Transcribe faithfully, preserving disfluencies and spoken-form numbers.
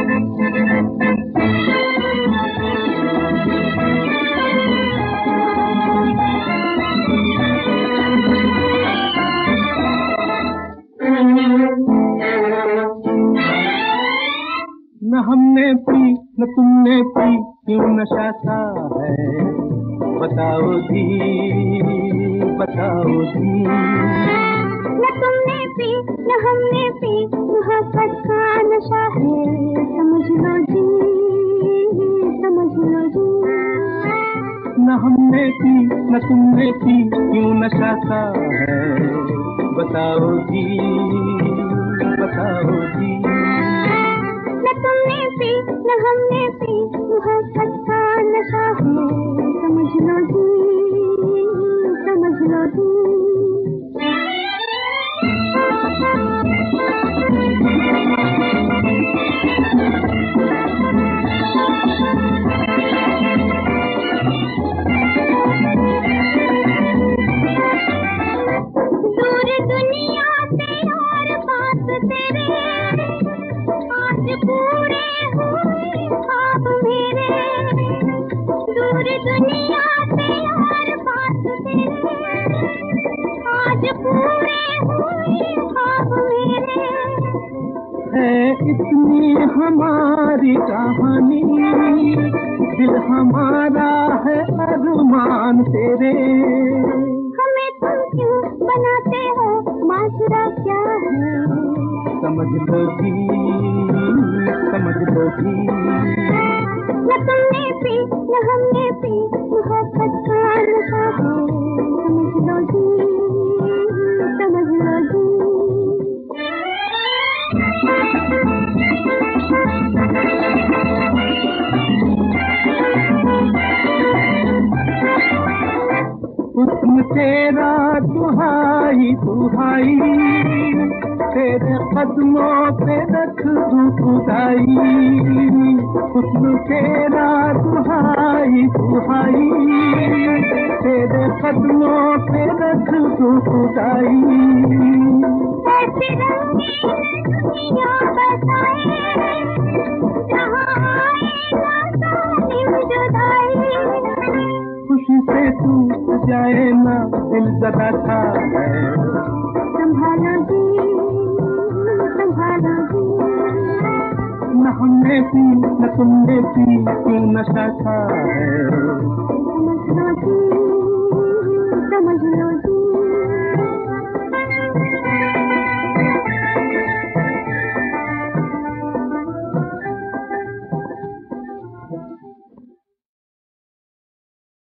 न हमने पी न तुमने पी, क्यों नशा सा है, बताओ जी बताओ जी। न तुमने पी न हमने पी, मोहब्बत का नशा है, समझ लो जी समझ लो जी। न हमने पी न तुमने पी, क्यों नशा सा है, बताओ जी बताओ जी। न तुमने पी न हमने पी, मोहब्बत का नशा है, समझ लो जी समझ लो जी। दूर दुनिया से और पास तेरे, आज पूरे हुए ख्वाब मेरे। दूर दुनिया से और पास तेरे, आज पूरे हुए ख्वाब मेरे। है इतनी हमारी कहानी, दिल हमारा है अरमान तेरे। हमें तुम क्यों बनाते हो, माजरा क्या है, समझ लो जी समझ लो जी। न तुमने पी न हमने पी, मोहब्बत का नशा है, समझ लो जी समझ लो जी। हुस्न तेरा दुहाई दुहाई, तेरे कदमों पे रख दूं खुदाई। हुस्न तेरा दुहाई दुहाई, तेरे कदमों पे रख दूं खुदाई। ऐसे रंगीन दुनिया बताए, जहाँ आएगा जालिम जुदाई। खुशी से टूट जाए ना दिल जरा था है, संभालो जी संभालो जी। न हमने पी न तुमने पी, क्यों नशा था है, समझ लो जी समझ लो।